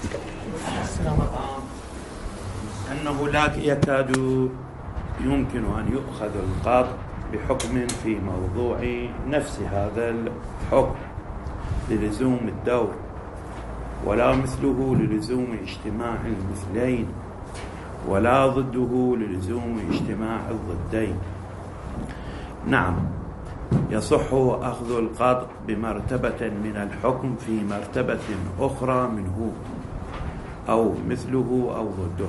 أنه لا يكاد يمكن أن يؤخذ القطع بحكم في موضوع نفس هذا الحكم للزوم الدور، ولا مثله للزوم اجتماع المثلين، ولا ضده للزوم اجتماع الضدين. نعم، يصح أخذ القطع بمرتبة من الحكم في مرتبة أخرى منه، أو مثله أو ضده.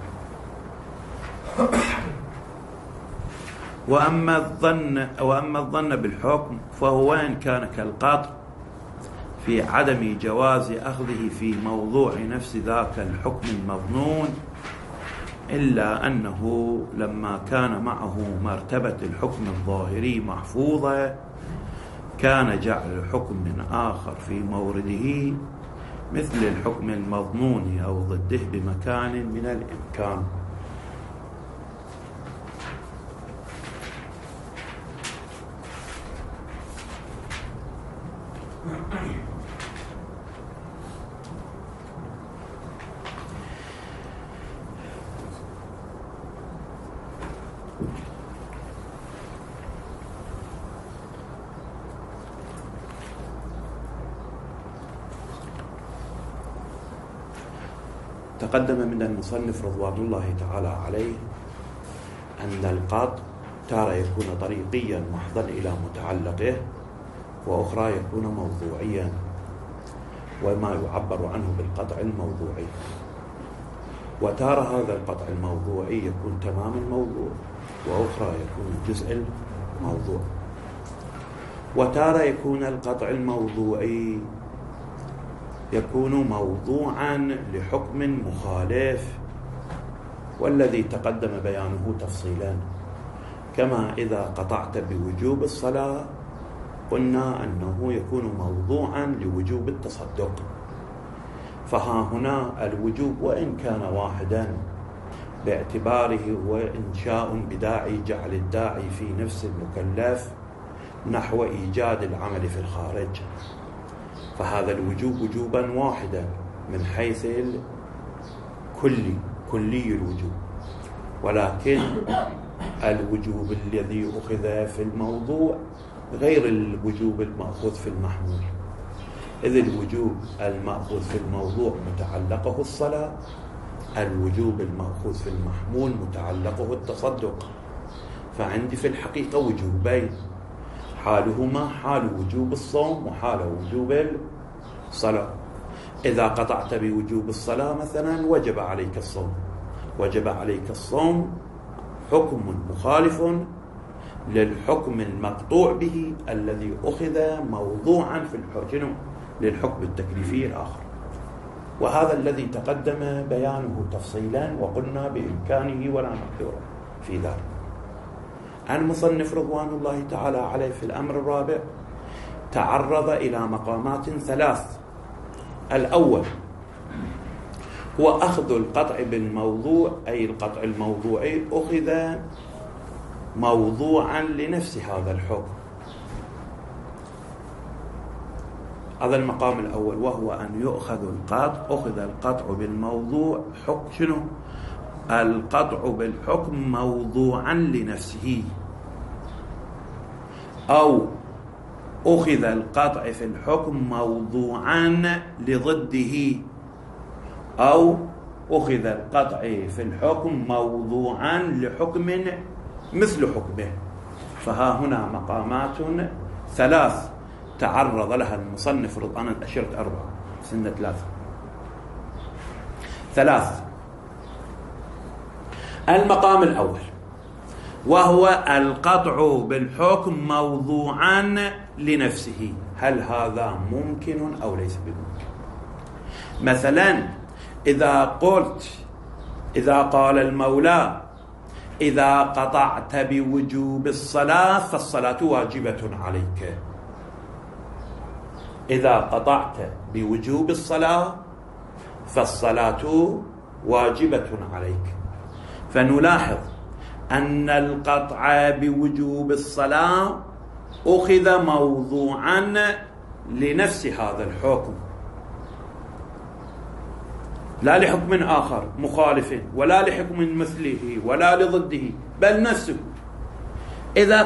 وأما الظن بالحكم فهو إن كان كالقطع في عدم جواز أخذه في موضوع نفس ذاك الحكم المظنون، إلا أنه لما كان معه مرتبة الحكم الظاهري محفوظة كان جعل حكم من آخر في مورده مثل الحكم المظنون أو ضده بمكان من الإمكان. تقدم من المصنف رضوان الله تعالى عليه أن القطع تارة يكون طريقيا محضا إلى متعلقه، وأخرى يكون موضوعيا، وما يعبر عنه بالقطع الموضوعي. وتارة هذا القطع الموضوعي يكون تمام الموضوع، وأخرى يكون جزء الموضوع. وتارة يكون القطع الموضوعي يكون موضوعا لحكم مخالف، والذي تقدم بيانه تفصيلا، كما إذا قطعت بوجوب الصلاة قلنا أنه يكون موضوعا لوجوب التصدق. فها هنا الوجوب وإن كان واحدا باعتباره هو إنشاء بداعي جعل الداعي في نفس المكلف نحو إيجاد العمل في الخارج، فهذا الوجوب وجوبا واحدا من حيث كلي الوجوب، ولكن الوجوب الذي أخذ في الموضوع غير الوجوب المأخوذ في المحمول، إذ الوجوب المأخوذ في الموضوع متعلقه الصلاة، الوجوب المأخوذ في المحمول متعلقه التصدق. فعندي في الحقيقة وجوبين، حالهما حال وجوب الصوم وحال وجوب الصلاة. إذا قطعت بوجوب الصلاة مثلا وجب عليك الصوم، وجب عليك الصوم حكم مخالف للحكم المقطوع به الذي أخذ موضوعا في الحكم للحكم التكليفي الآخر، وهذا الذي تقدم بيانه تفصيلا وقلنا بإمكانه ولا محذور في ذلك. المصنف رضوان الله تعالى عليه في الأمر الرابع تعرض إلى مقامات ثلاث. الأول هو أخذ القطع بالموضوع، أي القطع الموضوعي أخذ موضوعا لنفس هذا الحكم. هذا المقام الأول، وهو أن يؤخذ القطع، أخذ القطع بالموضوع حكم شنو؟ القطع بالحكم موضوعا لنفسه، أو أخذ القطع في الحكم موضوعا لضده، أو أخذ القطع في الحكم موضوعا لحكم مثل حكمه. فها هنا مقامات ثلاث تعرض لها المصنف أنا أشرت أربعة سنة ثلاث. المقام الأول وهو القطع بالحكم موضوعا لنفسه. هل هذا ممكن أو ليس بممكن؟ مثلا إذا قال المولى إذا قطعت بوجوب الصلاة فالصلاة واجبة عليك، إذا قطعت بوجوب الصلاة فالصلاة واجبة عليك. فنلاحظ أن القطع بوجوب الصلاة أخذ موضوعا لنفس هذا الحكم، لا لحكم آخر مخالف ولا لحكم مثله ولا لضده، بل نفسه. إذا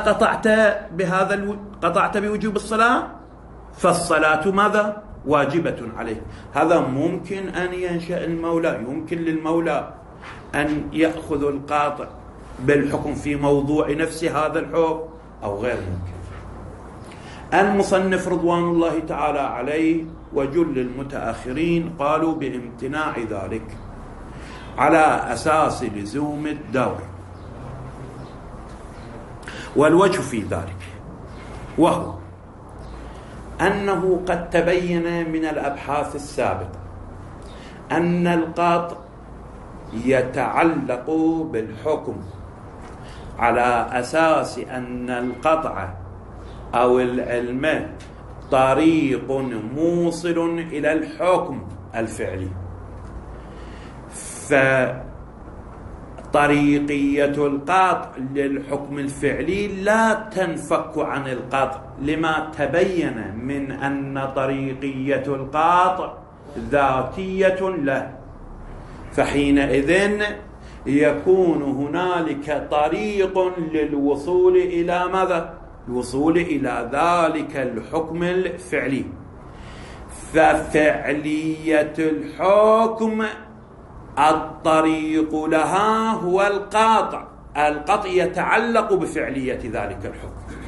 قطعت بوجوب الصلاة فالصلاة ماذا؟ واجبة عليه. هذا ممكن أن ينشأ المولى، يمكن للمولى أن يأخذ القاطع بالحكم في موضوع نفس هذا الحكم أو غير ممكن. المصنف رضوان الله تعالى عليه وجل المتأخرين قالوا بامتناع ذلك على أساس لزوم الدور. والوجه في ذلك وهو أنه قد تبين من الأبحاث السابقة أن القاطع يتعلق بالحكم على أساس أن القطع أو العلم طريق موصل إلى الحكم الفعلي، فطريقية القطع للحكم الفعلي لا تنفك عن القطع، لما تبين من أن طريقية القطع ذاتية له، فحينئذ يكون هنالك طريق للوصول إلى ماذا؟ الوصول إلى ذلك الحكم الفعلي. ففعلية الحكم الطريق لها هو القاطع، القطع يتعلق بفعلية ذلك الحكم.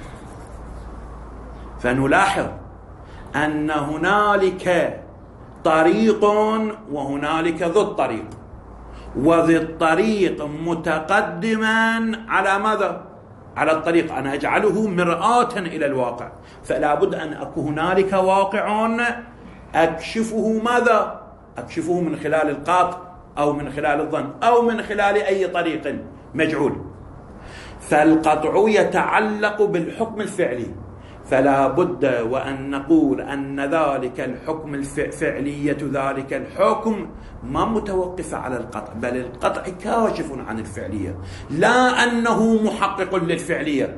فنلاحظ أن هنالك طريق وهنالك ذو الطريق، وذي الطريق متقدما على ماذا؟ على الطريق، أنا أجعله مرآة إلى الواقع، فلا بد أن أكون هنالك واقع أكشفه ماذا؟ أكشفه من خلال القاطع أو من خلال الظن أو من خلال أي طريق مجعول. فالقطع يتعلق بالحكم الفعلي، فلا بد وأن نقول أن ذلك الحكم فعلية ذلك الحكم ما متوقفة على القطع، بل القطع كاشف عن الفعلية، لا أنه محقق للفعلية.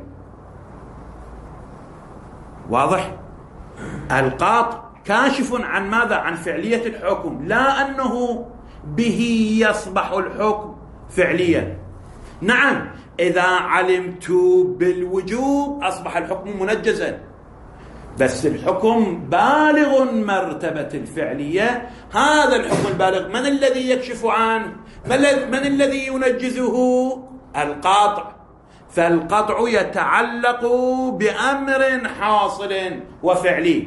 واضح؟ القطع كاشف عن ماذا؟ عن فعلية الحكم، لا أنه به يصبح الحكم فعليا. نعم، إذا علمت بالوجوب أصبح الحكم منجزا، بس الحكم بالغ مرتبة الفعلية. هذا الحكم البالغ من الذي يكشف عنه؟ من الذي ينجزه؟ القاطع. فالقطع يتعلق بأمر حاصل وفعلي.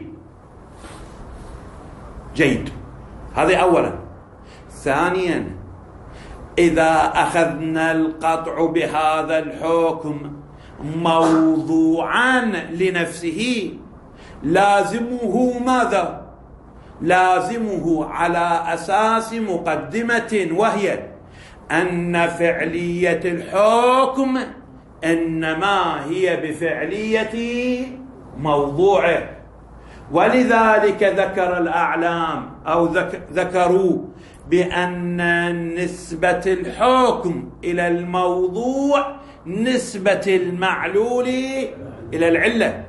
جيد، هذا أولا. ثانيا، إذا أخذنا القطع بهذا الحكم موضوعا لنفسه لازمه ماذا؟ لازمه على أساس مقدمة، وهي أن فعلية الحكم إنما هي بفعلية موضوعه. ولذلك ذكر الأعلام أو ذكروا بأن نسبة الحكم إلى الموضوع نسبة المعلول إلى العلة،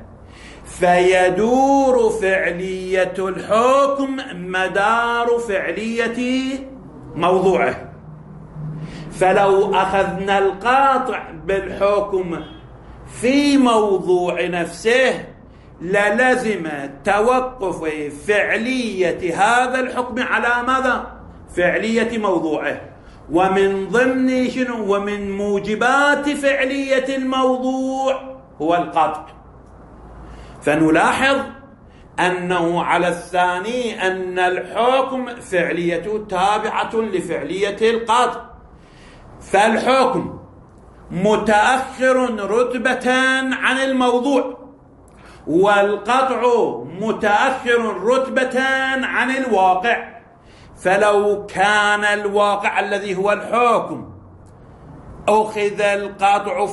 فيدور فعلية الحكم مدار فعلية موضوعه. فلو أخذنا القاطع بالحكم في موضوع نفسه للزم توقف فعلية هذا الحكم على ماذا؟ فعلية موضوعه. ومن ضمن شنو؟ ومن موجبات فعلية الموضوع هو القطع. فنلاحظ أنه على الثاني أن الحكم فعليته تابعة لفعلية القطع، فالحكم متأخر رتبة عن الموضوع، والقطع متأخر رتبة عن الواقع. فلو كان الواقع الذي هو الحكم أخذ القطع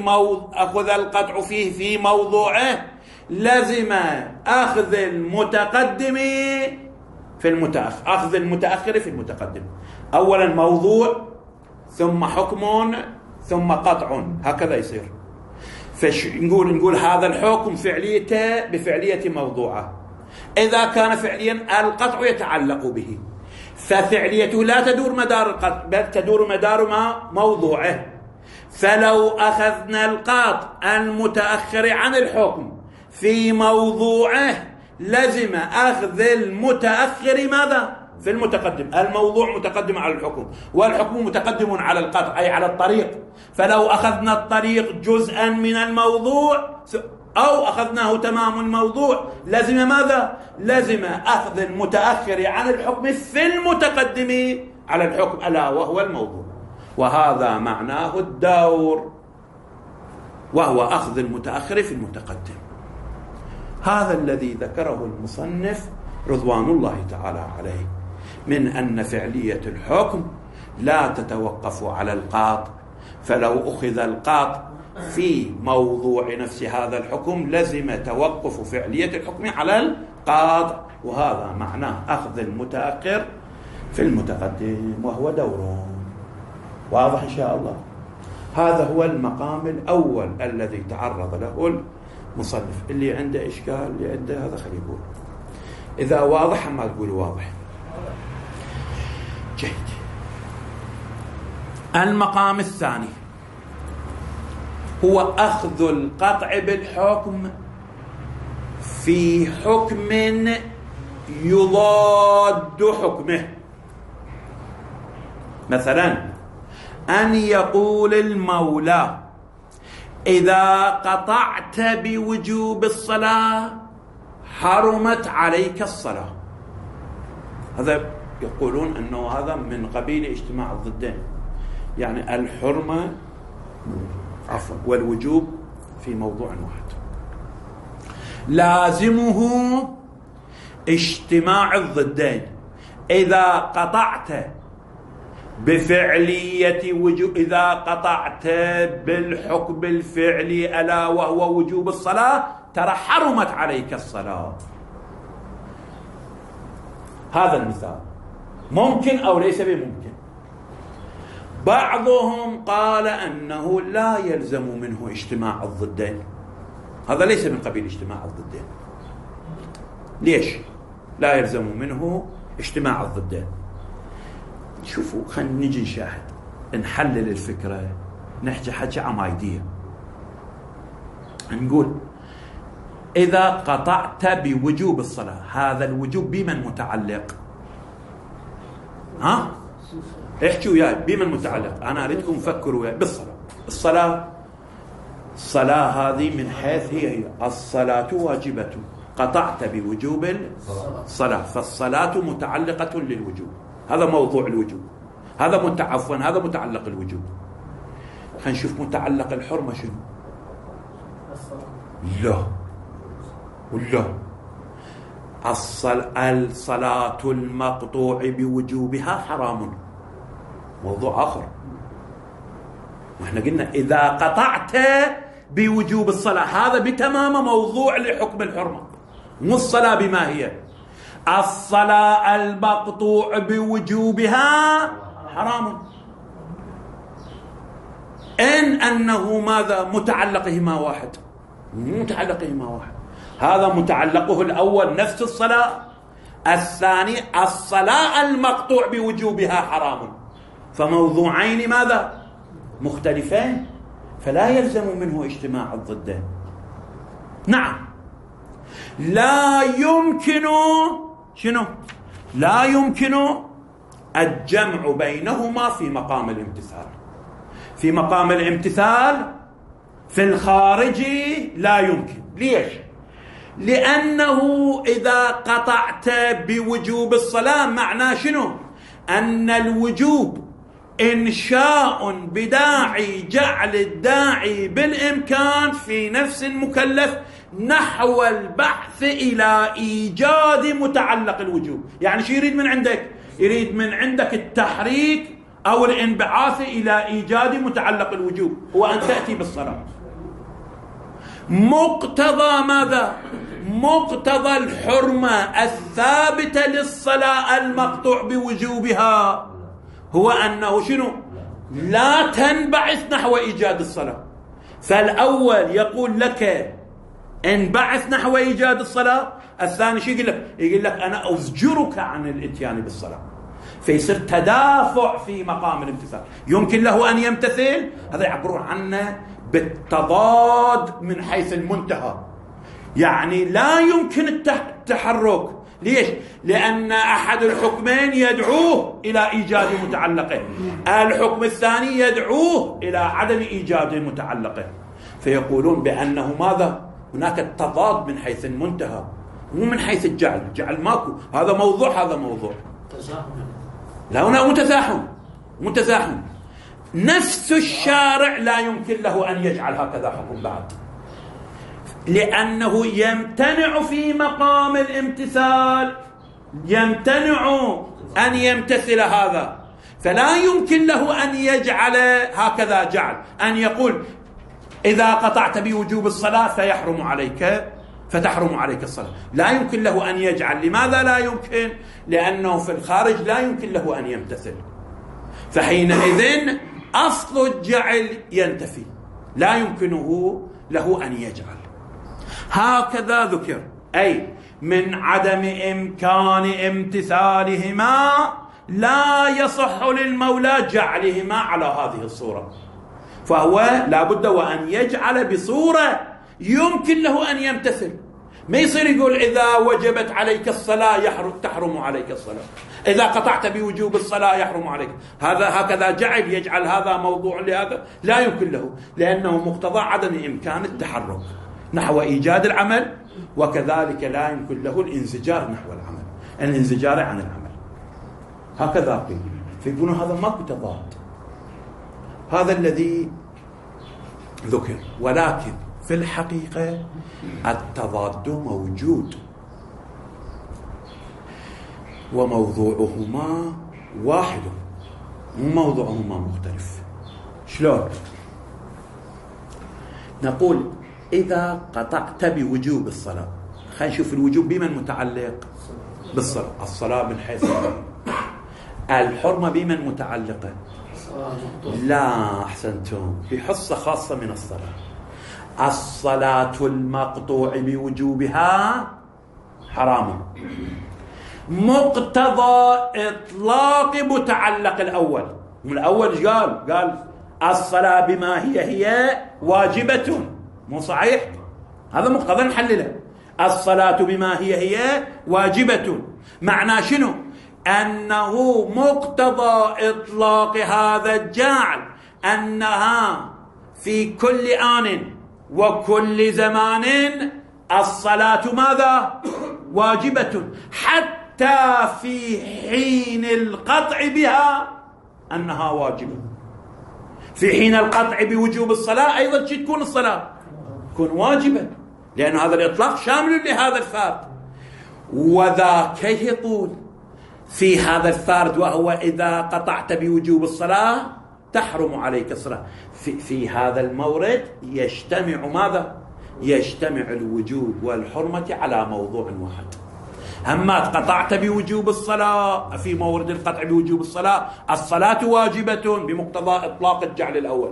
فيه في موضوعه لازم أخذ المتقدم في المتأخر، أخذ المتأخر في المتقدم. أولا موضوع ثم حكم ثم قطع، هكذا يصير. نقول هذا الحكم فعليته بفعلية موضوعه. إذا كان فعليا القطع يتعلق به، ففعليته لا تدور مدار القطع بل تدور مدار موضوعه. فلو أخذنا القاطع المتأخر عن الحكم في موضوعه لزم أخذ المتأخر ماذا؟ في المتقدم. الموضوع متقدم على الحكم والحكم متقدم على القطع أي على الطريق. فلو أخذنا الطريق جزءا من الموضوع أو أخذناه تمام الموضوع لزم ماذا؟ لزم أخذ المتأخر عن الحكم في المتقدم على الحكم ألا وهو الموضوع. وهذا معناه الدور، وهو أخذ المتأخر في المتقدم. هذا الذي ذكره المصنف رضوان الله تعالى عليه من أن فعلية الحكم لا تتوقف على القاطع، فلو أخذ القاطع في موضوع نفس هذا الحكم لزم توقف فعلية الحكم على القاطع، وهذا معناه أخذ المتأخر في المتقدم وهو دور. واضح إن شاء الله؟ هذا هو المقام الأول الذي تعرض له المصنف. اللي عنده إشكال اللي عنده هذا خليه يقول، إذا واضح ما تقول واضح. جيد. المقام الثاني هو أخذ القطع بالحكم في حكم يضاد حكمه. مثلا أن يقول المولى إذا قطعت بوجوب الصلاة حرمت عليك الصلاة. هذا يقولون أنه هذا من قبيل اجتماع الضدين، يعني الحرمة والوجوب في موضوع واحد. لازمه اجتماع الضدين. إذا قطعت بفعلية وجوب، إذا قطعت بالحكم الفعلي ألا وهو وجوب الصلاة ترى حرمت عليك الصلاة. هذا المثال ممكن أو ليس بممكن. بعضهم قال أنه لا يلزم منه اجتماع الضدين، هذا ليس من قبيل اجتماع الضدين. ليش لا يلزم منه اجتماع الضدين؟ شوفوا، خلينا نجي نشاهد، نحلل الفكرة، نحكي حكي عمايدية. نقول إذا قطعت بوجوب الصلاة، هذا الوجوب بمن متعلق؟ ها؟ احكوا وياي بمن متعلق؟ أنا أريدكم فكروا وياي بالصلاة. الصلاة هذه من حيث هي الصلاة واجبة، قطعت بوجوب الصلاة، فالصلاة متعلقة للوجوب، هذا موضوع الوجوب، هذا هذا متعلق الوجوب. خلينا نشوف متعلق الحرمة شنو؟ لا ولا الصلاة المقطوع بوجوبها حرام، موضوع آخر. واحنا قلنا إذا قطعت بوجوب الصلاة، هذا بتمام موضوع لحكم الحرمة، مو الصلاة بما هي. الصلاة المقطوع بوجوبها حرام، أنه ماذا؟ متعلقهما واحد، متعلقهما واحد. هذا متعلقه الأول نفس الصلاة، الثاني الصلاة المقطوع بوجوبها حرام، فموضوعين ماذا؟ مختلفين، فلا يلزم منه اجتماع الضدين. نعم، لا يمكن شنو؟ لا يمكن الجمع بينهما في مقام الامتثال. في مقام الامتثال في الخارج لا يمكن. ليش؟ لأنه إذا قطعت بوجوب الصلاة معناه شنو؟ أن الوجوب إنشاء بداعي جعل الداعي بالإمكان في نفس المكلف نحو البحث إلى إيجاد متعلق الوجوب. يعني شو يريد من عندك؟ يريد من عندك التحريك أو الانبعاث إلى إيجاد متعلق الوجوب، هو أن تأتي بالصلاة. مقتضى ماذا؟ مقتضى الحرمة الثابتة للصلاة المقطوع بوجوبها هو أنه شنو؟ لا تنبعث نحو إيجاد الصلاة. فالأول يقول لك انبعث نحو إيجاد الصلاة، الثاني شو يقول لك؟ يقول لك أنا أزجرك عن الإتيان بالصلاة. فيصير تدافع في مقام الامتثال. يمكن له أن يمتثل، هذا يعبرون عنه بالتضاد من حيث المنتهى، يعني لا يمكن التحرك. ليش؟ لأن أحد الحكمين يدعوه إلى إيجاد متعلقه، الحكم الثاني يدعوه إلى عدم إيجاد متعلقه، فيقولون بأنه ماذا؟ هناك التضاد من حيث المنتهى مو من حيث الجعل ماكو، هذا موضوع هذا موضوع، لا هنا متزاحم. نفس الشارع لا يمكن له أن يجعل هكذا حكم بعد، لأنه يمتنع في مقام الامتثال، يمتنع أن يمتثل هذا، فلا يمكن له أن يجعل هكذا جعل، أن يقول إذا قطعت بوجوب الصلاة فتحرم عليك الصلاة. لا يمكن له أن يجعل. لماذا لا يمكن؟ لأنه في الخارج لا يمكن له أن يمتثل، فحينئذ أصل الجعل ينتفي، لا يمكنه له أن يجعل. هكذا ذكر، أي من عدم إمكان امتثالهما لا يصح للمولى جعلهما على هذه الصورة، فهو لا بد وأن يجعل بصورة يمكن له أن يمتثل. ما يصير يقول إذا وجبت عليك الصلاة تحرم عليك الصلاة، إذا قطعت بوجوب الصلاة يحرم عليك، هذا هكذا جعل يجعل هذا موضوع لهذا، لا يمكن له، لأنه مقتضى عدم إمكان التحرك نحو إيجاد العمل، وكذلك لا يمكن له الانزجار نحو العمل، الانزجار عن العمل. هكذا قيل، فيقولون هذا ماكو تضاد، هذا الذي ذكر، ولكن في الحقيقة التضاد موجود وموضوعهما واحد، موضوعهما مختلف. شلون؟ نقول إذا قطعت بوجوب الصلاة، خلينا نشوف الوجوب بمن متعلق؟ بالصلاة. الصلاة من حيث الحرمة بمن متعلقة؟ لا، أحسنتم، في حصة خاصة من الصلاة. الصلاة المقطوع بوجوبها حرام، مقتضى إطلاق متعلق الأول. من الأول قال الصلاة بما هي واجبة، مو صحيح؟ هذا مقتضى نحلله. الصلاة بما هي واجبة، معنى شنو؟ أنه مقتضى إطلاق هذا الجعل أنها في كل آن وكل زمان الصلاة ماذا؟ واجبة، حتى في حين القطع بها أنها واجبة. في حين القطع بوجوب الصلاة أيضا تكون الصلاة تكون واجبة، لأن هذا الإطلاق شامل لهذا الفرد. وذاك يطول في هذا الفرد، وهو إذا قطعت بوجوب الصلاة تحرم عليك الصلاة. في هذا المورد يجتمع ماذا؟ يجتمع الوجوب والحرمة على موضوع واحد. أما قطعت بوجوب الصلاة، في مورد القطع بوجوب الصلاة الصلاة واجبة بمقتضى إطلاق الجعل الأول،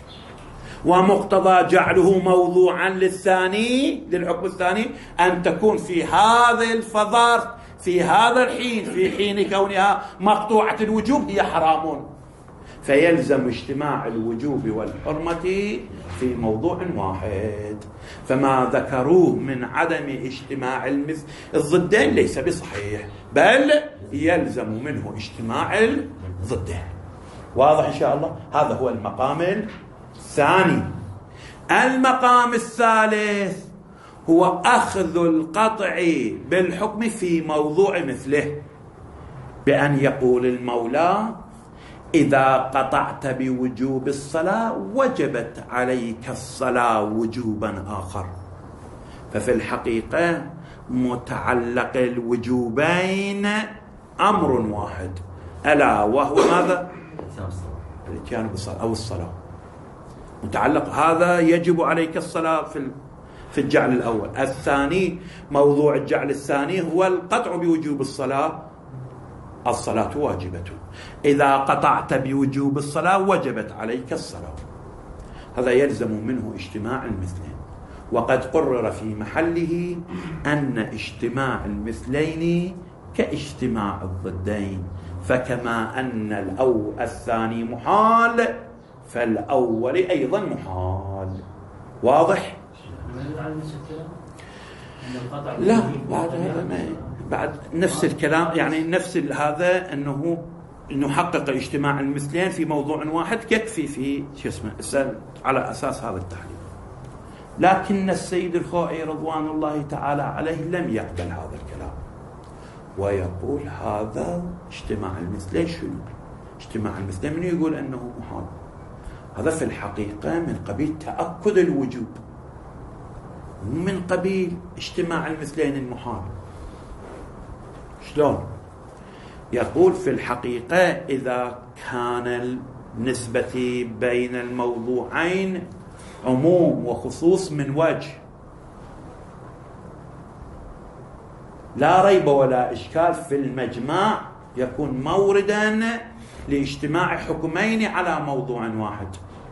ومقتضى جعله موضوعا للثاني، للحكم الثاني، أن تكون في هذا الفضار في هذا الحين، في حين كونها مقطوعة الوجوب هي حرام، فيلزم اجتماع الوجوب والحرمة في موضوع واحد. فما ذكروه من عدم اجتماع الضدين ليس بصحيح، بل يلزم منه اجتماع الضدين. واضح إن شاء الله؟ هذا هو المقام الثاني. المقام الثالث هو أخذ القطع بالحكم في موضوع مثله، بأن يقول المولى إذا قطعت بوجوب الصلاة وجبت عليك الصلاة وجوبا آخر. ففي الحقيقة متعلق الوجوبين أمر واحد، ألا وهو ماذا؟ الاتيان بالصلاة أو الصلاة. متعلق هذا يجب عليك الصلاة في الجعل الأول. الثاني موضوع الجعل الثاني هو القطع بوجوب الصلاة، الصلاة واجبة، إذا قطعت بوجوب الصلاة وجبت عليك الصلاة. هذا يلزم منه اجتماع المثلين، وقد قرر في محله أن اجتماع المثلين كاجتماع الضدين، فكما أن الثاني محال فالأول أيضا محال. واضح؟ لا بعد هذا بعد نفس الكلام، يعني نفس هذا أنه نحقق اجتماع المثلين في موضوع واحد يكفي في على أساس هذا التحليل. لكن السيد الخوئي رضوان الله تعالى عليه لم يقبل هذا الكلام ويقول هذا اجتماع المثلين. شنو اجتماع المثلين؟ من يقول أنه محال؟ هذا في الحقيقة من قبيل تأكد الوجوب، من قبيل اجتماع المثلين المحال. شلون؟ يقول في الحقيقة إذا كان النسبة بين الموضوعين عموم وخصوص من وجه لا ريب ولا إشكال في المجمع يكون موردا لاجتماع حكمين على موضوع واحد،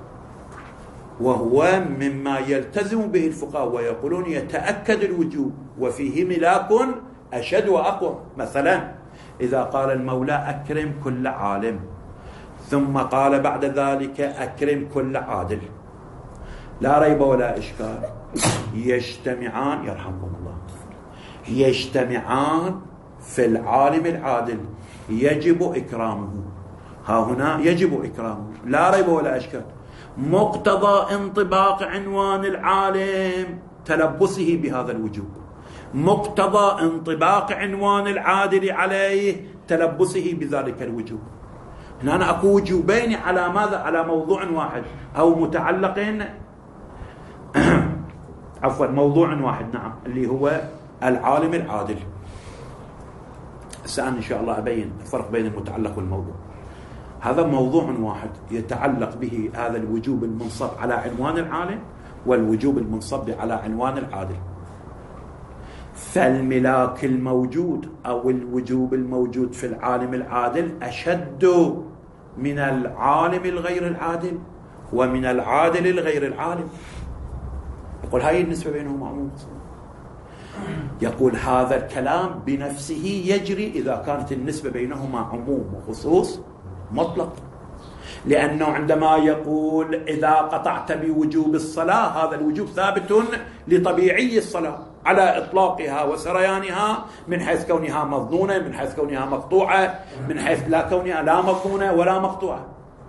وهو مما يلتزم به الفقهاء ويقولون يتأكد الوجوب وفيه ملاك أشد وأقوى. مثلا إذا قال المولى أكرم كل عالم ثم قال بعد ذلك أكرم كل عادل، لا ريب ولا إشكال يجتمعان، يرحمكم الله، يجتمعان في العالم العادل يجب إكرامه. ها هنا يجب إكرامه لا ريب ولا إشكال. مقتضى انطباق عنوان العالم تلبسه بهذا الوجوب، مقتضى انطباق عنوان العادل عليه تلبسه بذلك الوجوب. هنا أنا أكو وجوبين على ماذا؟ على موضوع واحد أو متعلقين عفوا موضوع واحد، نعم، اللي هو العالم العادل. سأنا إن شاء الله أبين الفرق بين المتعلق والموضوع. هذا موضوع واحد يتعلق به هذا الوجوب المنصب على عنوان العالم والوجوب المنصب على عنوان العادل. فالملاك الموجود أو الوجوب الموجود في العالم العادل أشد من العالم الغير العادل ومن العادل الغير العالم. يقول هاي النسبة بينهما عموم. يقول هذا الكلام بنفسه يجري إذا كانت النسبة بينهما عموم وخصوص مطلق، لأنه عندما يقول إذا قطعت بوجوب الصلاة هذا الوجوب ثابت لطبيعي الصلاة على إطلاقها وسريانها، من حيث كونها مظنونة، من حيث كونها مقطوعة، من حيث لا كونها لا مظنونة ولا مقطوعة.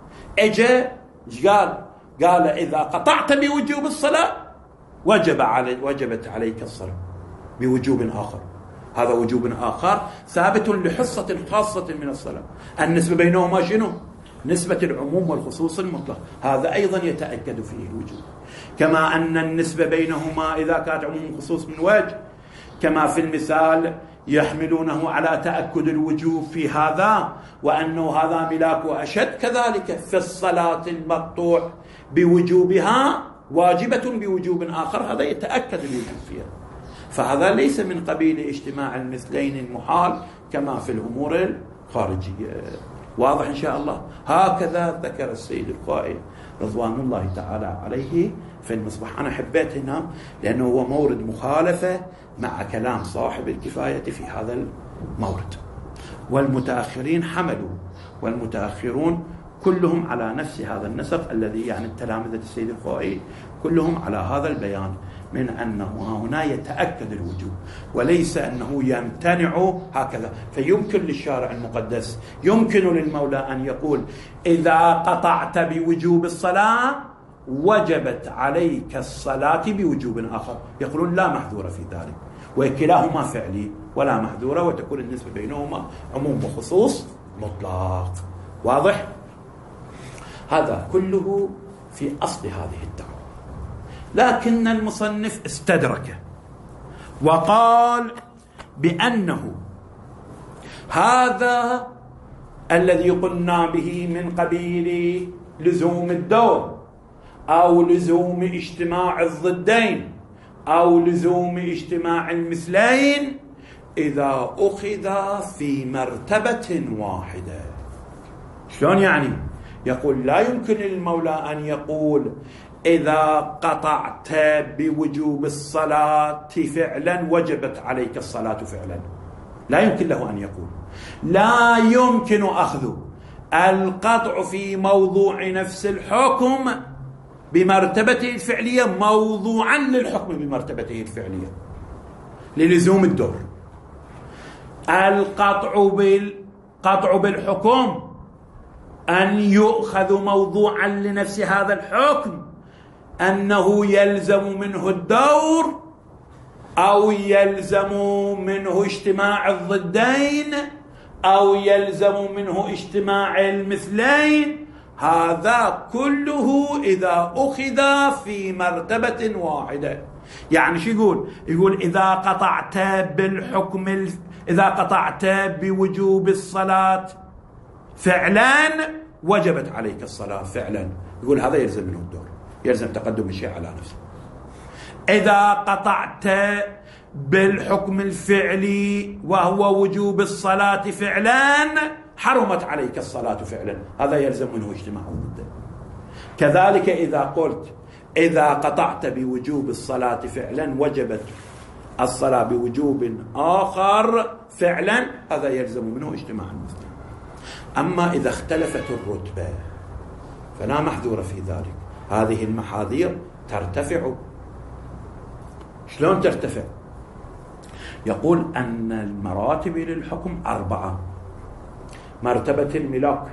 قال إذا قطعت بوجوب الصلاة وجبت عليك الصلاة بوجوب آخر. هذا وجوب آخر ثابت لحصة خاصة من الصلاة. النسبة بينهما شنو؟ نسبة العموم والخصوص المطلق. هذا أيضا يتأكد فيه الوجوب، كما أن النسبة بينهما إذا كانت عموم وخصوص من وجه كما في المثال يحملونه على تأكد الوجوب في هذا، وأنه هذا ملاك أشد، كذلك في الصلاة المقطوع بوجوبها واجبة بوجوب آخر، هذا يتأكد الوجوب فيها. فهذا ليس من قبيل اجتماع المثلين المحال كما في الأمور الخارجية. واضح إن شاء الله؟ هكذا ذكر السيد الخوئي رضوان الله تعالى عليه في المصباح. أنا حبيت هنا لأنه هو مورد مخالفة مع كلام صاحب الكفاية في هذا المورد، والمتأخرين حملوا، والمتأخرون كلهم على نفس هذا النسق الذي يعني التلامذة السيد الخوئي كلهم على هذا البيان من أنه هنا يتأكد الوجوب وليس أنه يمتنع هكذا. فيمكن للشارع المقدس، يمكن للمولى أن يقول إذا قطعت بوجوب الصلاة وجبت عليك الصلاة بوجوب آخر، يقولون لا محذور في ذلك، وكلاهما فعلي ولا محذورة، وتكون النسبة بينهما عموم وخصوص مطلق. واضح؟ هذا كله في أصل هذه الدعوة. لكن المصنف استدرك وقال بأنه هذا الذي قلنا به من قبيل لزوم الدور أو لزوم اجتماع الضدين أو لزوم اجتماع المثلين إذا أخذ في مرتبة واحدة. شلون يعني؟ يقول لا يمكن للمولى أن يقول إذا قطعت بوجوب الصلاة فعلا وجبت عليك الصلاة فعلا، لا يمكن له أن يقول لا يمكن أخذ القطع في موضوع نفس الحكم بمرتبته الفعلية موضوعا للحكم بمرتبته الفعلية للزوم الدور. القطع بالحكم أن يؤخذ موضوعا لنفس هذا الحكم أنه يلزم منه الدور أو يلزم منه اجتماع الضدين أو يلزم منه اجتماع المثلين، هذا كله إذا أخذ في مرتبة واحدة. يعني شو يقول إذا قطعت بالحكم، إذا قطعت بوجوب الصلاة فعلا وجبت عليك الصلاة فعلا، يقول هذا يلزم منه الدور، يلزم تقدم الشيء على نفسه. إذا قطعت بالحكم الفعلي وهو وجوب الصلاة فعلا حرمت عليك الصلاة فعلا، هذا يلزم منه اجتماع الضدين. كذلك إذا قلت إذا قطعت بوجوب الصلاة فعلا وجبت الصلاة بوجوب آخر فعلا، هذا يلزم منه اجتماع المثلين. أما إذا اختلفت الرتبة فلا محذور في ذلك. هذه المحاذير ترتفع. شلون ترتفع؟ يقول أن المراتب للحكم 4. مرتبة الملاك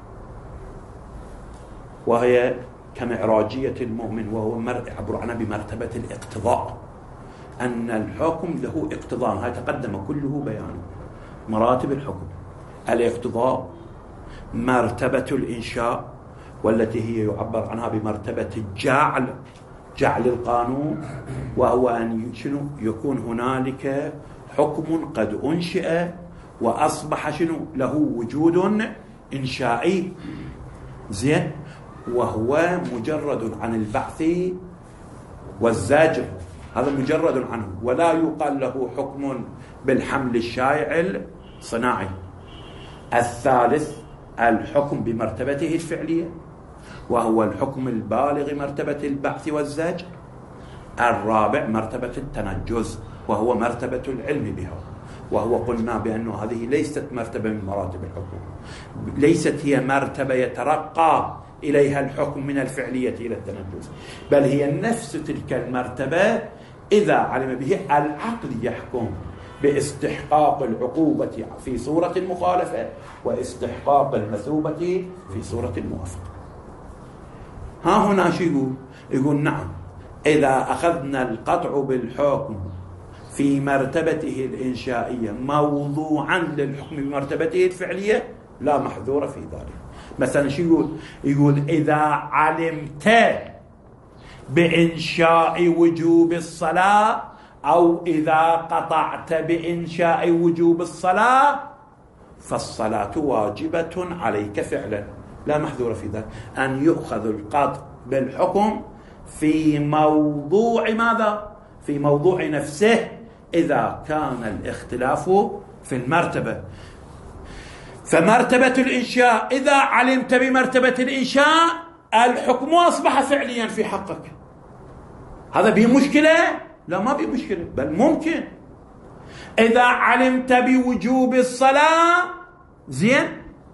وهي كمعراجية المؤمن، وهو عبر عنها بمرتبة الاقتضاء، أن الحكم له اقتضاء. هذا تقدم كله بيانه. مراتب الحكم: الاقتضاء، مرتبة الإنشاء والتي هي يعبر عنها بمرتبة جعل القانون، وهو أن يكون هنالك حكم قد أنشئ وأصبح له وجود إنشائي، زين، وهو مجرد عن البعث والزجر، هذا مجرد عنه، ولا يقال له حكم بالحمل الشائع الصناعي. الثالث الحكم بمرتبته الفعلية، وهو الحكم البالغ مرتبة البعث والزجر. الرابع مرتبة التنجز، وهو مرتبة العلم بها، وهو قلنا بأنه هذه ليست مرتبة من مراتب الحكم، ليست هي مرتبة يترقى إليها الحكم من الفعلية إلى التنجز، بل هي نفس تلك المرتبة إذا علم به العقل يحكم باستحقاق العقوبة في صورة المخالفة واستحقاق المثوبة في صورة الموافقة. ها هنا شو يقول نعم، إذا أخذنا القطع بالحكم في مرتبته الإنشائية موضوعا للحكم بمرتبته الفعلية لا محذور في ذلك. مثلا شو يقول إذا علمت بإنشاء وجوب الصلاة أو إذا قطعت بإنشاء وجوب الصلاة فالصلاة واجبة عليك فعلا، لا محذور في ذلك. أن يؤخذ القطع بالحكم في موضوع ماذا؟ في موضوع نفسه، إذا كان الاختلاف في المرتبة. فمرتبة الإنشاء إذا علمت بمرتبة الإنشاء الحكم أصبح فعليا في حقك، هذا به مشكلة؟ لا، ما به مشكلة، بل ممكن. إذا علمت بوجوب الصلاة زين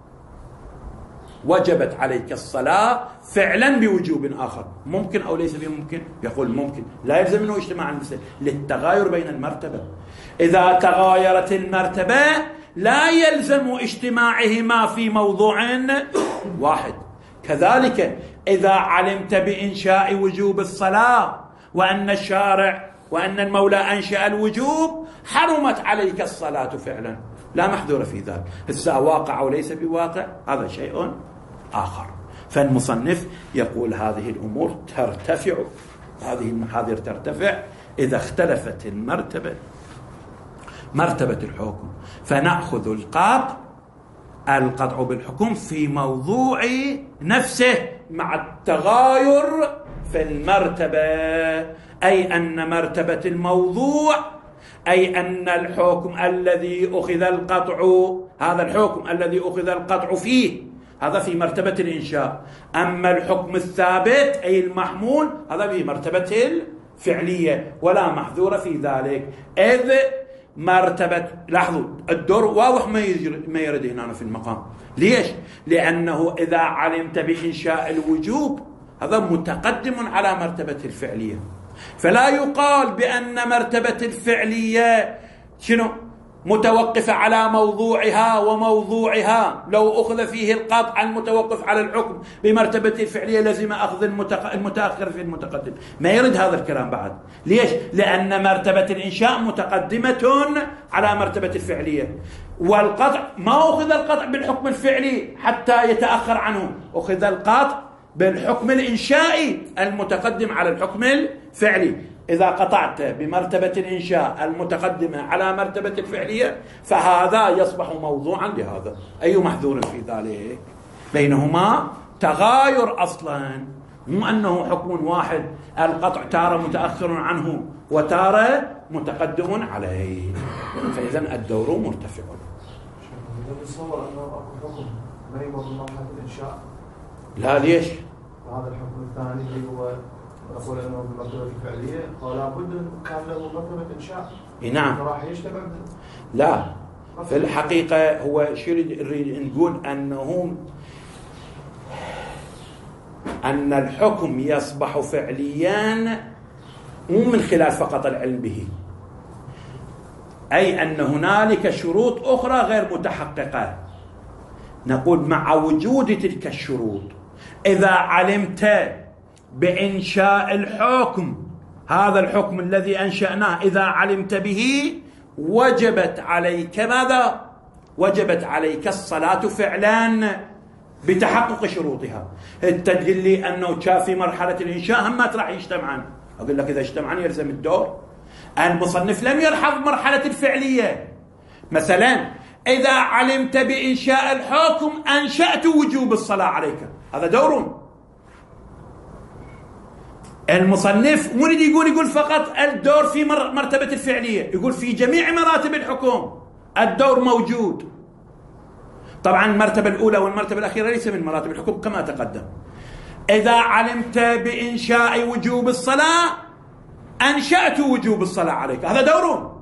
وجبت عليك الصلاة فعلا بوجوب آخر، ممكن أو ليس بممكن؟ يقول ممكن، لا يلزم منه اجتماع المثلين للتغاير بين المرتبة. إذا تغايرت المرتبة لا يلزم اجتماعهما في موضوع واحد. كذلك إذا علمت بإنشاء وجوب الصلاة وأن الشارع وأن المولى أنشأ الوجوب حرمت عليك الصلاة فعلا، لا محذور في ذلك. هسه واقع أو ليس بواقع هذا شيء آخر. فالمصنف يقول هذه الأمور ترتفع، هذه المحاذير ترتفع إذا اختلفت المرتبة، مرتبة الحكم، فنأخذ القطع بالحكم في موضوع نفسه مع التغاير في المرتبة، أي أن مرتبة الموضوع، أي أن الحكم الذي أخذ القطع، هذا الحكم الذي أخذ القطع فيه هذا في مرتبة الإنشاء، أما الحكم الثابت أي المحمول هذا في مرتبة الفعلية، ولا محذور في ذلك، إذ مرتبة. لاحظوا الدور واضح ما يرد هنا في المقام. ليش؟ لأنه إذا علمت بإنشاء الوجوب هذا متقدم على مرتبة الفعلية، فلا يقال بأن مرتبة الفعلية شنو متوقفة على موضوعها وموضوعها. لو أخذ فيه القطع المتوقف على الحكم بمرتبة الفعلية لازم أخذ المتأخر في المتقدم. ما يرد هذا الكلام بعد. ليش؟ لأن مرتبة الإنشاء متقدمة على مرتبة الفعلية، والقطع ما أخذ القطع بالحكم الفعلي حتى يتأخر عنه، أخذ القطع بالحكم الإنشائي المتقدم على الحكم الفعلي. إذا قطعت بمرتبة الإنشاء المتقدمة على مرتبة الفعلية فهذا يصبح موضوعا لهذا. أي محذور في ذلك؟ بينهما تغاير أصلا، مو أنه حكم واحد القطع تارة متأخر عنه وتارة متقدم عليه، فإذا الدور مرتفع. نتصور أنه أكو حكم ما يمر بمرحلة الإنشاء. لا ليش؟ وهذا الحكم الثاني اللي هو نقول أنه بالمرتبة الفعلية فلا بد أن كان له مرتبة إنشاء. نعم. راح يجتمع. لا في الحقيقة هو شو نريد نقول أن الحكم يصبح فعليا مو من خلال فقط العلم به، أي أن هنالك شروط أخرى غير متحققة. نقول مع وجود تلك الشروط إذا علمت بإنشاء الحكم، هذا الحكم الذي أنشأناه إذا علمت به وجبت عليك ماذا؟ وجبت عليك الصلاة فعلا بتحقق شروطها. انت تقول لي أنه كان في مرحلة الإنشاء هم ما راح يجتمعان، أقول لك إذا اجتمعان يلزم الدور. المصنف لم يلحظ مرحلة الفعلية. مثلا إذا علمت بإنشاء الحكم أنشأت وجوب الصلاة عليك، هذا دور. المصنف مريد يقول فقط الدور في مرتبة الفعلية، يقول في جميع مراتب الحكم الدور موجود. طبعا المرتبة الأولى والمرتبة الأخيرة ليس من مراتب الحكم كما تقدم. إذا علمت بإنشاء وجوب الصلاة أنشأت وجوب الصلاة عليك، هذا دور.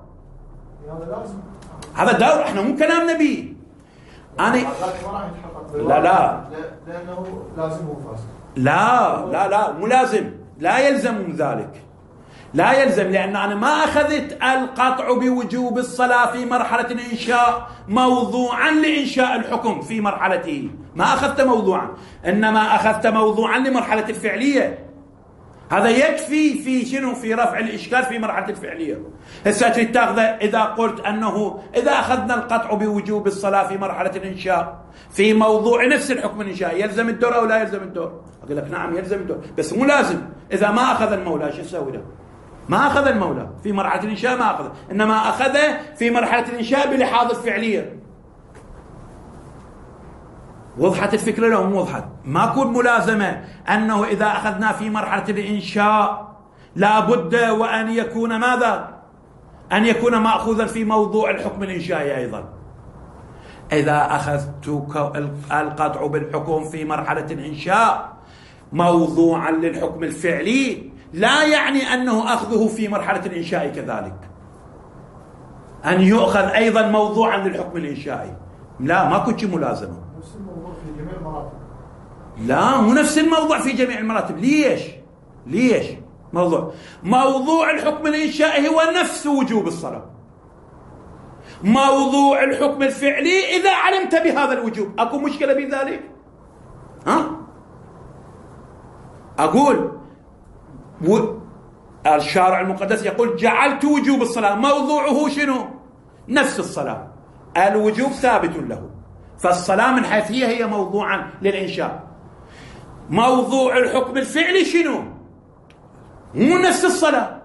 هذا دور، احنا مو كلام نبي. أنا لا لأنه لازم هو فاسد. لا مو لازم، لا يلزم من ذلك، لا يلزم، لأن أنا ما أخذت القطع بوجوب الصلاة في مرحلة الإنشاء موضوعا لإنشاء الحكم في مرحلته، ما أخذت موضوعا، إنما أخذت موضوعا لمرحلة الفعلية. هذا يكفي في شنو؟ في رفع الإشكال في مرحلة الفعلية. هسه تريد تاخذه إذا قلت أنه إذا أخذنا القطع بوجوب الصلاة في مرحلة الإنشاء في موضوع نفس الحكم الإنشائي يلزم الدور أو لا يلزم الدور؟ أقول لك نعم يلزم الدور، بس مو لازم. إذا ما أخذ المولى شو يسوي له؟ ما أخذ المولى في مرحلة الإنشاء، ما أخذ، إنما أخذه في مرحلة الإنشاء بلحاظ الفعلية. وضحت الفكرة لهم؟ وضحت. ما كون ملازمة أنه إذا أخذنا في مرحلة الإنشاء لا بد وأن يكون ماذا؟ أن يكون مأخوذا في موضوع الحكم الإنشائي أيضا. إذا أخذت القطع بالحكم في مرحلة الإنشاء موضوعا للحكم الفعلي لا يعني أنه أخذه في مرحلة الإنشاء كذلك أن يؤخذ أيضا موضوعا للحكم الإنشائي. لا، ما كنت ملازمة. نفس الموضوع في جميع المراتب. لا، مو نفس الموضوع في جميع المراتب. ليش؟ موضوع الحكم الإنشائي هو نفس وجوب الصلاة. موضوع الحكم الفعلي إذا علمت بهذا الوجوب، أكو مشكلة بذلك؟ أقول الشارع المقدس يقول جعلت وجوب الصلاة، موضوعه شنو؟ نفس الصلاة، الوجوب ثابت له، فالصلاة من حيث هي موضوعا للإنشاء. موضوع الحكم الفعلي شنو؟ مو نفس الصلاة.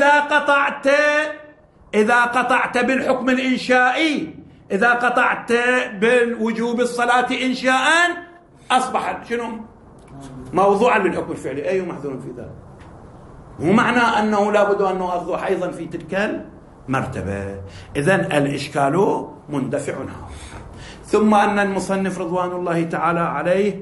إذا قطعت بالحكم الإنشائي، إذا قطعت بالوجوب الصلاة إنشاء أصبح شنو؟ موضوعا للحكم الفعلي. أي محذور في ذلك؟ مو معنى أنه لابد أن نأخذه أيضا في تلك المرتبة. إذن الإشكال مندفع عنها. ثم أن المصنف رضوان الله تعالى عليه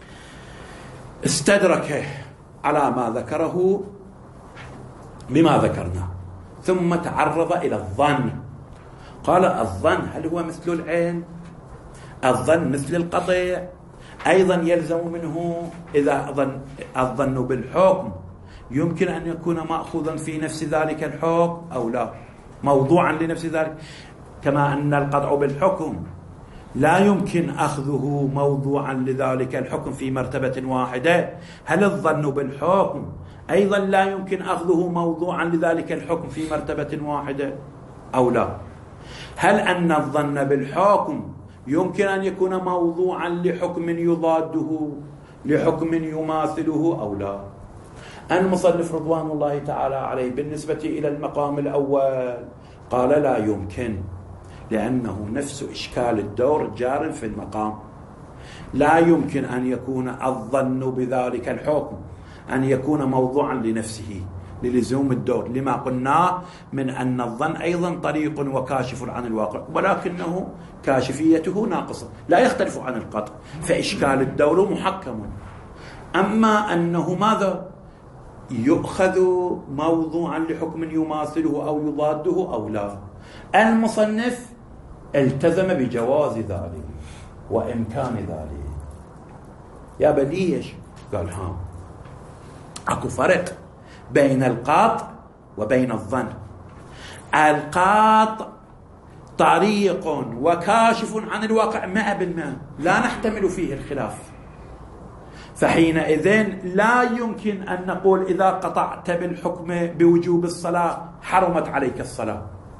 استدرك على ما ذكره بما ذكرنا، ثم تعرض إلى الظن. قال الظن هل هو مثل العين؟ الظن مثل القطع؟ أيضا يلزم منه إذا الظن بالحكم يمكن أن يكون مأخوذا في نفس ذلك الحكم أو لا، موضوعا لنفس ذلك، كما أن القطع بالحكم لا يمكن أخذه موضوعا لذلك الحكم في مرتبة واحدة. هل الظن بالحكم أيضا لا يمكن أخذه موضوعا لذلك الحكم في مرتبة واحدة أو لا؟ هل أن الظن بالحكم يمكن أن يكون موضوعا لحكم يضاده، لحكم يماثله أو لا؟ المصنف رضوان الله تعالى عليه بالنسبة إلى المقام الأول قال لا يمكن، لأنه نفس إشكال الدور جار في المقام. لا يمكن أن يكون الظن بذلك الحكم أن يكون موضوعا لنفسه للزوم الدور، لما قلنا من أن الظن أيضا طريق وكاشف عن الواقع، ولكنه كاشفيته ناقصة لا يختلف عن القطع، فإشكال الدور محكم. أما أنه ماذا يؤخذ موضوعا لحكم يماثله أو يضاده أو لا، المصنف التزم بجواز ذلك وإمكان ذلك. يا بليش؟ قال ها، أكو فرق بين القاطع وبين الظن. القاطع طريق وكاشف عن الواقع 100%، لا نحتمل فيه الخلاف، فحينئذ لا يمكن أن نقول إذا قطعت بالحكم بوجوب الصلاة حرمت عليك الصلاة،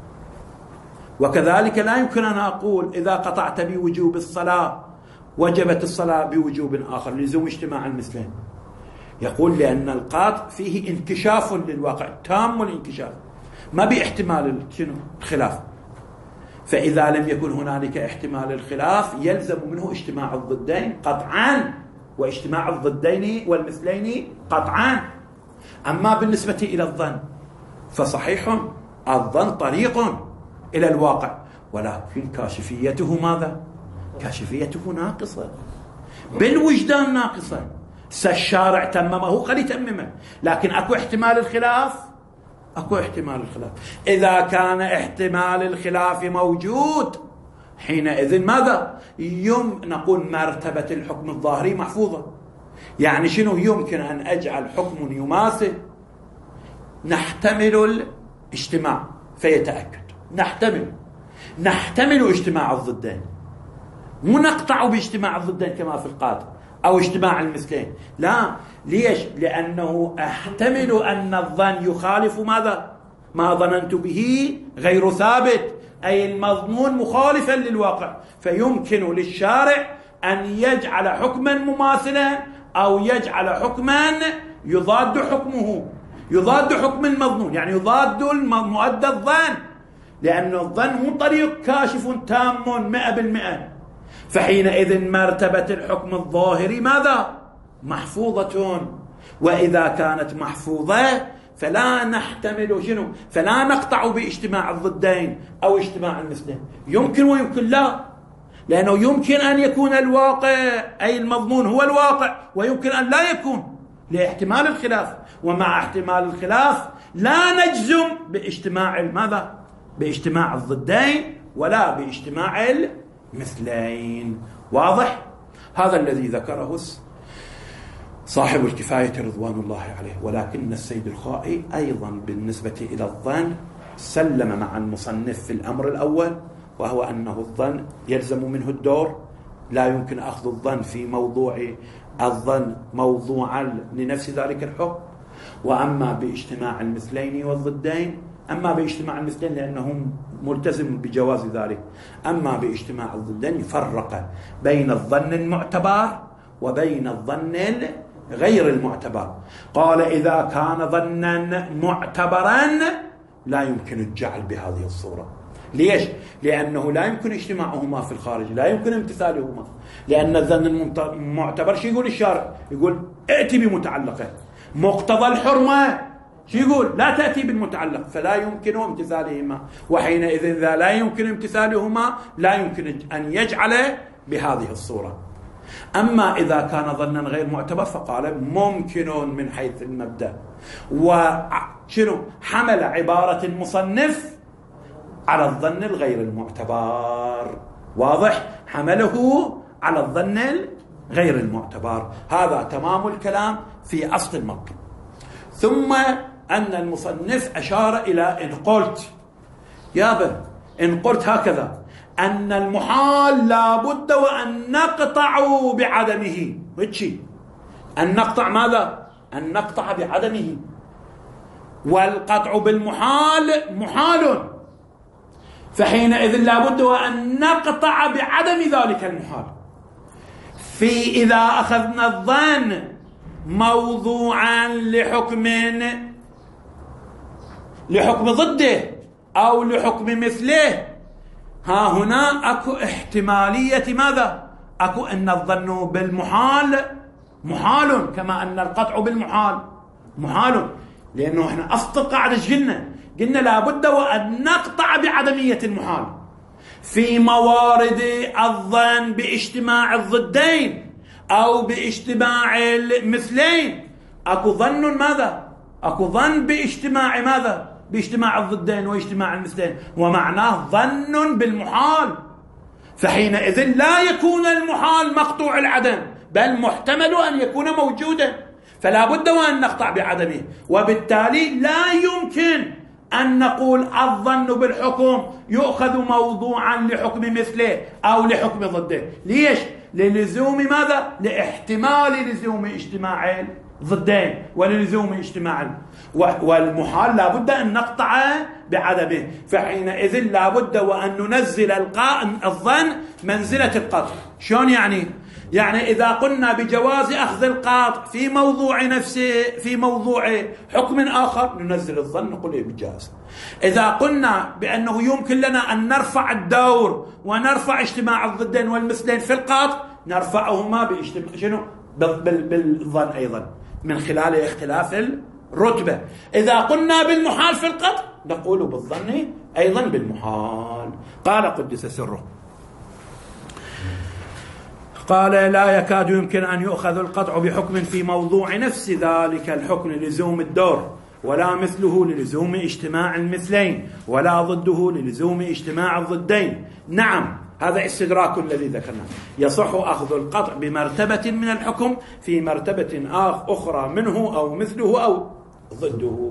وكذلك لا يمكن أن أقول إذا قطعت بوجوب الصلاة وجبت الصلاة بوجوب آخر لزوم اجتماع المثلين. يقول لأن القاطع فيه انكشاف للواقع تام الانكشاف، ما باحتمال الخلاف، فإذا لم يكن هنالك احتمال الخلاف يلزم منه اجتماع الضدين قطعا، واجتماع الضدين والمثلين قطعا. أما بالنسبة إلى الظن فصحيح الظن طريق إلى الواقع، ولكن كاشفيته ماذا؟ كاشفيته ناقصة، بالوجدان ناقصة. الشارع تممه قد يتممه، لكن أكو احتمال الخلاف، أكو احتمال الخلاف. إذا كان احتمال الخلاف موجود حينئذ ماذا؟ نقول مرتبة الحكم الظاهري محفوظة. يعني شنو؟ يمكن أن أجعل حكم يماثل، نحتمل الاجتماع فيتأكد، نحتمل اجتماع الضدين، مو نقطع باجتماع الضدين كما في القاطع أو اجتماع المثلين، لا. ليش؟ لأنه أحتمل أن الظن يخالف ماذا؟ ما ظننت به غير ثابت، أي المظنون مخالفا للواقع، فيمكن للشارع أن يجعل حكما مماثلا أو يجعل حكما يضاد حكمه، يضاد حكم المظنون، يعني يضاد مؤدى الظن، لأن الظن مو طريق كاشف تام 100%. فحينئذ مرتبة الحكم الظاهري ماذا؟ محفوظة، وإذا كانت محفوظة فلا نحتمل شنو؟ فلا نقطع باجتماع الضدين أو اجتماع المثلين. يمكن ويمكن لا، لأنه يمكن أن يكون الواقع أي المضمون هو الواقع، ويمكن أن لا يكون لاحتمال الخلاف، ومع احتمال الخلاف لا نجزم باجتماع ماذا؟ باجتماع الضدين ولا باجتماع المثلين. واضح؟ هذا الذي ذكره صاحب الكفاية رضوان الله عليه. ولكن السيد الخائي أيضا بالنسبة إلى الظن سلم مع المصنف في الأمر الأول، وهو أنه الظن يلزم منه الدور، لا يمكن أخذ الظن في موضوع الظن موضوعا لنفس ذلك الحكم. وأما باجتماع المثلين والضدين، أما باجتماع المثلين لأنه ملتزم بجواز ذلك، أما باجتماع الضدين فرق بين الظن المعتبر وبين الظن غير المعتبر. قال إذا كان ظنا معتبرا لا يمكن الجعل بهذه الصورة. ليش؟ لأنه لا يمكن اجتماعهما في الخارج، لا يمكن امتثالهما، لأن الظن المعتبر شو يقول الشارع؟ يقول ائتي بمتعلقه، مقتضى الحرمة شو يقول؟ لا تأتي بالمتعلق، فلا يمكن امتثالهما، وحينئذ إذا لا يمكن امتثالهما لا يمكن أن يجعل بهذه الصورة. أما إذا كان ظنا غير معتبر فقال ممكن من حيث المبدأ. وشنو حمل عبارة المصنف على الظن الغير المعتبر. واضح؟ حمله على الظن غير المعتبر. هذا تمام الكلام في أصل المطلب. ثم أن المصنف أشار إلى إن قلت يابا إن قلت هكذا أن المحال لا بد وأن نقطع بعدمه. وشي أن نقطع ماذا؟ أن نقطع بعدمه، والقطع بالمحال محال، فحينئذ لا بد وأن نقطع بعدم ذلك المحال. إذا أخذنا الظن موضوعا لحكم ضده أو لحكم مثله، ها هنا أكو احتمالية ماذا؟ أكو أن الظن بالمحال محال كما أن القطع بالمحال محال، لأنه احنا أصل القاعدة قلنا لابد وأن نقطع بعدمية المحال في موارد الظن باجتماع الضدين أو باجتماع المثلين. أكو ظن ماذا؟ أكو ظن باجتماع ماذا؟ باجتماع الضدين واجتماع المثلين، ومعناه ظن بالمحال، فحينئذ لا يكون المحال مقطوع العدم، بل محتمل أن يكون موجودا، فلا بد وأن نقطع بعدمه. وبالتالي لا يمكن أن نقول الظن بالحكم يؤخذ موضوعا لحكم مثله أو لحكم ضده. ليش؟ للزوم ماذا؟ لاحتمال لزوم اجتماع الضدين وللزوم اجتماع، والمحال لا بد أن نقطع بعدمه، فحينئذ لا بد وأن ننزل الظن منزلة القطع. شلون يعني؟ يعني إذا قلنا بجواز أخذ القاطع في موضوع نفسه في موضوع حكم آخر ننزل الظن نقول إيه بجاز. إذا قلنا بأنه يمكن لنا أن نرفع الدور ونرفع اجتماع الضدين والمثلين في القاطع نرفعهما باجتماع شنو؟ بالظن أيضا من خلال اختلاف الرتبة. إذا قلنا بالمحال في القطع نقول بالظن أيضا بالمحال. قال قدس سره قال لا يكاد يمكن أن يؤخذ القطع بحكم في موضوع نفس ذلك الحكم للزوم الدور، ولا مثله للزوم اجتماع المثلين، ولا ضده للزوم اجتماع الضدين. نعم، هذا استدراك الذي ذكرناه. يصح أخذ القطع بمرتبة من الحكم في مرتبة أخرى منه أو مثله أو ضده.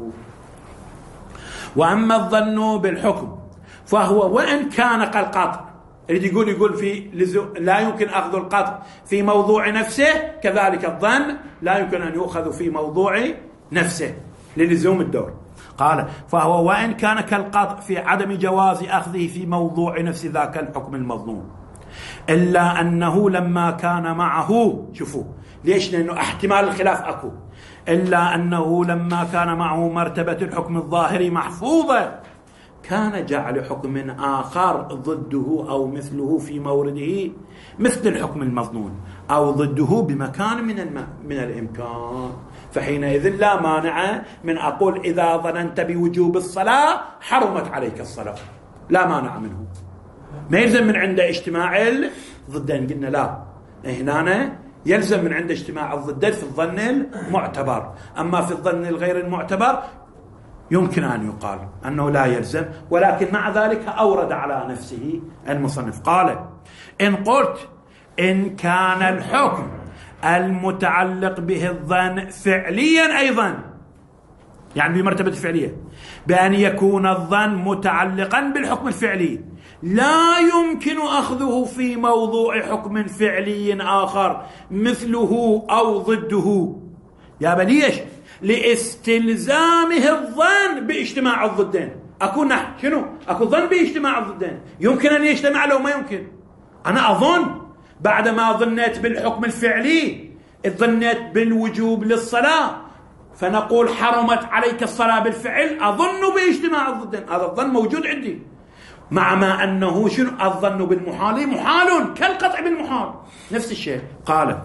وأما الظن بالحكم فهو وإن كان كالقطع، يقول في لا يمكن أخذ القطع في موضوع نفسه، كذلك الظن لا يمكن أن يؤخذ في موضوع نفسه للزوم الدور. قال فهو وإن كان كالقطع في عدم جواز أخذه في موضوع نفس ذاك الحكم المظنون، إلا أنه لما كان معه، شوفوا ليش؟ لأنه احتمال الخلاف أكو، إلا أنه لما كان معه مرتبة الحكم الظاهري محفوظة كان جعل حكم آخر ضده أو مثله في مورده مثل الحكم المظنون أو ضده بمكان من الإمكان، فحينئذ لا مانع من أقول إذا ظننت بوجوب الصلاة حرمت عليك الصلاة، لا مانع منه، ما يلزم من عند اجتماع الضدين. قلنا لا، هنا يلزم من عند اجتماع الضدين في الظن المعتبر، أما في الظن الغير المعتبر يمكن أن يقال أنه لا يلزم. ولكن مع ذلك أورد على نفسه المصنف قال إن قلت إن كان الحكم المتعلق به الظن فعليا أيضا، يعني بمرتبة فعلية، بأن يكون الظن متعلقا بالحكم الفعلي لا يمكن أخذه في موضوع حكم فعلي آخر مثله أو ضده. يا بليش؟ لاستلزامه الظن باجتماع الضدين. أكون شنو؟ أكو ظن باجتماع الضدين، يمكن أن يجتمع لو ما يمكن. أنا أظن بعدما ظنيت بالحكم الفعلي ظنيت بالوجوب للصلاة، فنقول حرمت عليك الصلاة بالفعل، أظن باجتماع الضدين، هذا الظن موجود عندي، مع ما أنه شنو؟ الظن بالمحال محال كالقطع بالمحال، نفس الشيء. قال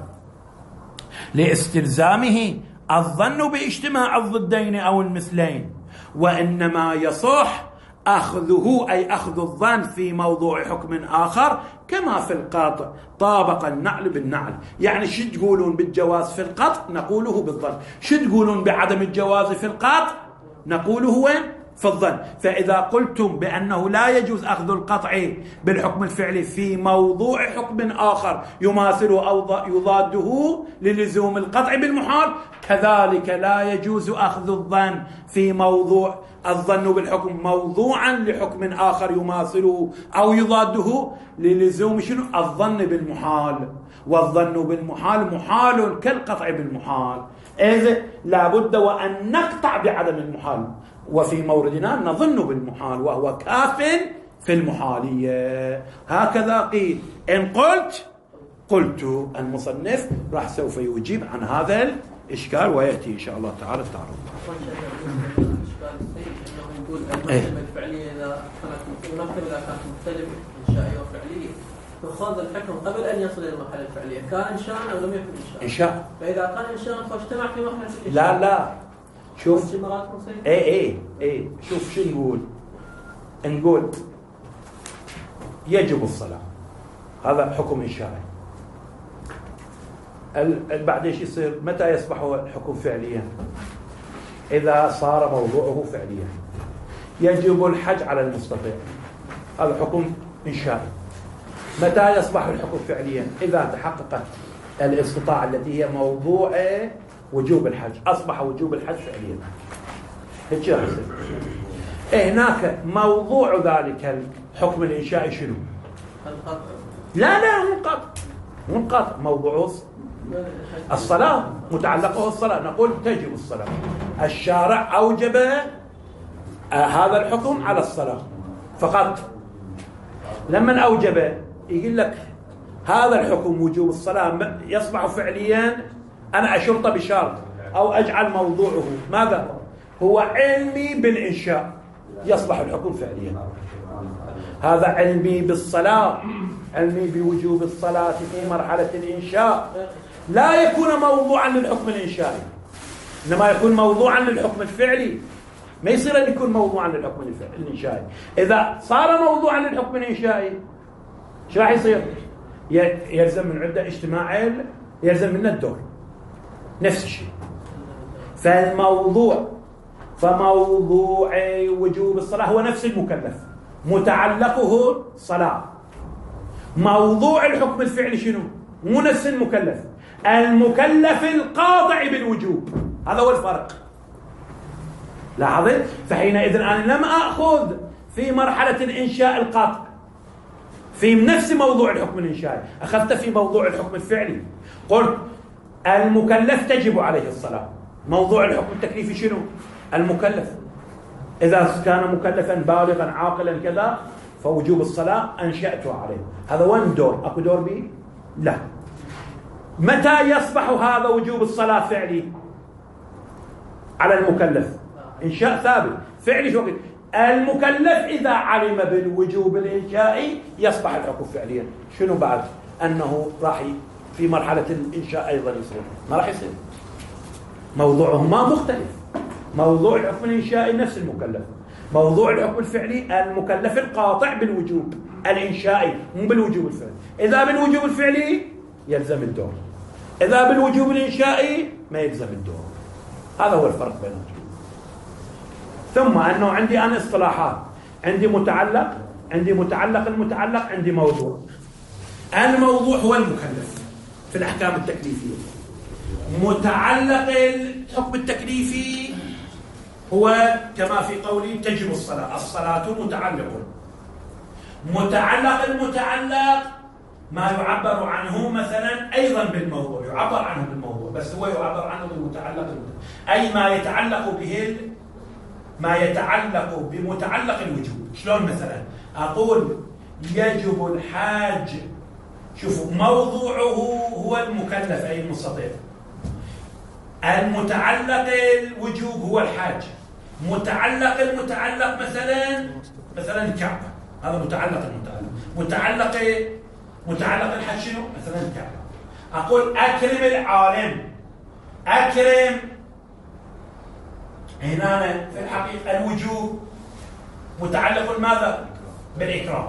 لاستلزامه الظن باجتماع الضدين أو المثلين، وإنما يصح أخذه أي أخذ الظن في موضوع حكم آخر كما في القطع طابق النعل بالنعل. يعني شو تقولون بالجواز في القطع؟ نقوله بالظن. شو تقولون بعدم الجواز في القطع؟ نقوله وين؟ في الظن. فإذا قلتم بأنه لا يجوز أخذ القطع بالحكم الفعلي في موضوع حكم آخر يماثله أو يضاده للزوم القطع بالمحال، كذلك لا يجوز أخذ الظن في موضوع الظن بالحكم موضوعا لحكم آخر يماثله أو يضاده للزوم شنو؟ الظن بالمحال. والظن بالمحال محال كالقطع بالمحال، إذ لابد وأن نقطع بعدم المحال، وفي موردنا نظن بالمحال وهو كاف في المحالية. هكذا قيل. إن قلت المصنف راح سوف يجيب عن هذا الإشكال ويأتي إن شاء الله تعالى التعرض. يقول المكتبة الفعلية إذا كانت مختلفة إنشائية وفعلية تخاض الحكم قبل أن يصل إلى المرحلة الفعلية، كان إنشاء أو لم يكن إنشاء؟ إنشاء. فإذا كان إنشاء فاجتمع في مرحلة الإنشاء. لا شوف شوف شو نقول يجب الصلاة، هذا حكم إنشائي. بعد ايش يصير؟ متى يصبح الحكم فعليا؟ إذا صار موضوعه فعليا. يجب الحج على المستطيع، هذا حكم إنشائي. متى يصبح الحكم فعليا؟ إذا تحققت الاستطاعة التي هي موضوع وجوب الحج، أصبح وجوب الحج فعليا. هيك يصير. هناك موضوع ذلك الحكم الإنشائي شنو؟ لا مو القطع، موضوعه الصلاة، متعلقه الصلاة. نقول تجب الصلاة، الشارع أوجب هذا الحكم على الصلاة فقط. لما أوجب يقول لك هذا الحكم وجوب الصلاة يصبح فعليا، أنا أشرط بشرط أو أجعل موضوعه ماذا؟ هو علمي بالإنشاء، يصبح الحكم فعليا. هذا علمي بالصلاة، علمي بوجوب الصلاة في مرحلة الإنشاء، لا يكون موضوعا للحكم الإنشائي، إنما يكون موضوعا للحكم الفعلي. ما يصير أن يكون موضوعا للحكم الإنشائي. إذا صار موضوعا للحكم الإنشائي ايش راح يصير؟ يلزم من عدة اجتماع، يلزم منا الدور، نفس الشيء. فموضوع وجوب الصلاة هو نفس المكلف، متعلقه صلاة. موضوع الحكم الفعلي شنو؟ مو نفس المكلف، المكلف القاطع بالوجوب، هذا هو الفرق. لاحظت؟ فحينئذ أنا لم أخذ في مرحلة الإنشاء القاطع في نفس موضوع الحكم الإنشائي، أخذت في موضوع الحكم الفعلي. قلت المكلف تجب عليه الصلاة. موضوع الحكم التكليفي شنو؟ المكلف إذا كان مكلفا بالغا عاقلا كذا فوجوب الصلاة أنشأته عليه. هذا وين دور؟ أكو دور بي؟ لا. متى يصبح هذا وجوب الصلاة فعلي على المكلف؟ إنشاء ثابت فعلي. شو المكلف إذا علم بالوجوب الإنشائي يصبح الحكم فعليا. شنو بعد؟ أنه راح في مرحلة الإنشاء أيضا يصير، ما راح يصير. موضوعهما مختلف. موضوع الحكم الإنشائي نفس المكلف، موضوع الحكم الفعلي المكلف القاطع بالوجوب الإنشائي مو بالوجوب الفعلي. إذا بالوجوب الفعلي يلزم الدور، إذا بالوجوب الإنشائي ما يلزم الدور. هذا هو الفرق بينهم. ثم أنه عندي أنا اصطلاحات، عندي متعلق، عندي متعلق المتعلق، عندي موضوع. الموضوع هو المكلف في الأحكام التكليفية. متعلق الحكم التكليفي هو كما في قولي تجب الصلاة، الصلاة متعلق. متعلق المتعلق ما يعبر عنه مثلا أيضا بالموضوع، يعبر عنه بالموضوع بس هو يعبر عنه بالمتعلق، أي ما يتعلق به، ما يتعلق بمتعلق الوجوب. شلون مثلا أقول يجب الحاج، شوفوا موضوعه هو المكلف أي المستطيع، المتعلق الوجوب هو الحاج، متعلق المتعلق مثلا الكعبة، هذا متعلق المتعلق. متعلق الحج شنو؟ مثلا الكعبة. أقول أكرم العالم، أكرم هنا في الحقيقة الوجوب متعلق ماذا؟ بالإكرام،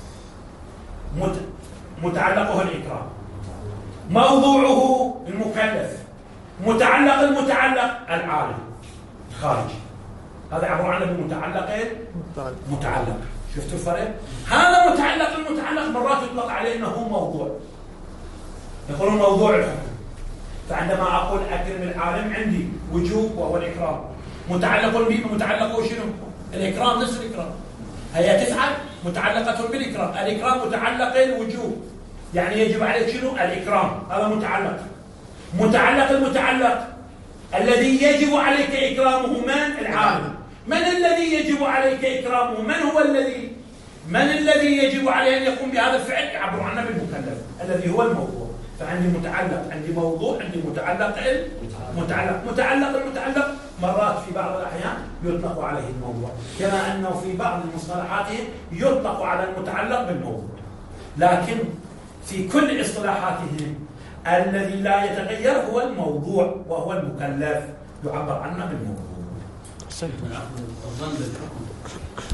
متعلقه الإكرام. موضوعه المكلف، متعلق المتعلق العالم الخارجي. هذا عبارة عن بمتعلق متعلق. شفتوا الفرق؟ هذا متعلق المتعلق مرات يطلق عليه انه موضوع، يقولون موضوع الحكم. فعندما اقول اكرم العالم عندي وجوب وهو الاكرام، متعلق به متعلقه شنو؟ الاكرام، نفس الاكرام. هي 9 متعلقة بالاكرام، الاكرام متعلق الوجوب، يعني يجب عليك شنو؟ الاكرام، هذا متعلق. متعلق المتعلق الذي يجب عليك اكرامه من؟ العالم. من الذي يجب عليك اكرامه؟ من الذي يجب عليه ان يقوم بهذا الفعل؟ يعبر عنه بالمكلف الذي هو الموضوع. فعندي متعلق، عندي موضوع، عندي متعلق المتعلق مرات في بعض الاحيان يطلق عليه الموضوع، كما انه في بعض المصطلحات يطلق على المتعلق بالموضوع. لكن في كل اصطلاحاتهم الذي لا يتغير هو الموضوع وهو المكلف، يعبر عنه بالموضوع.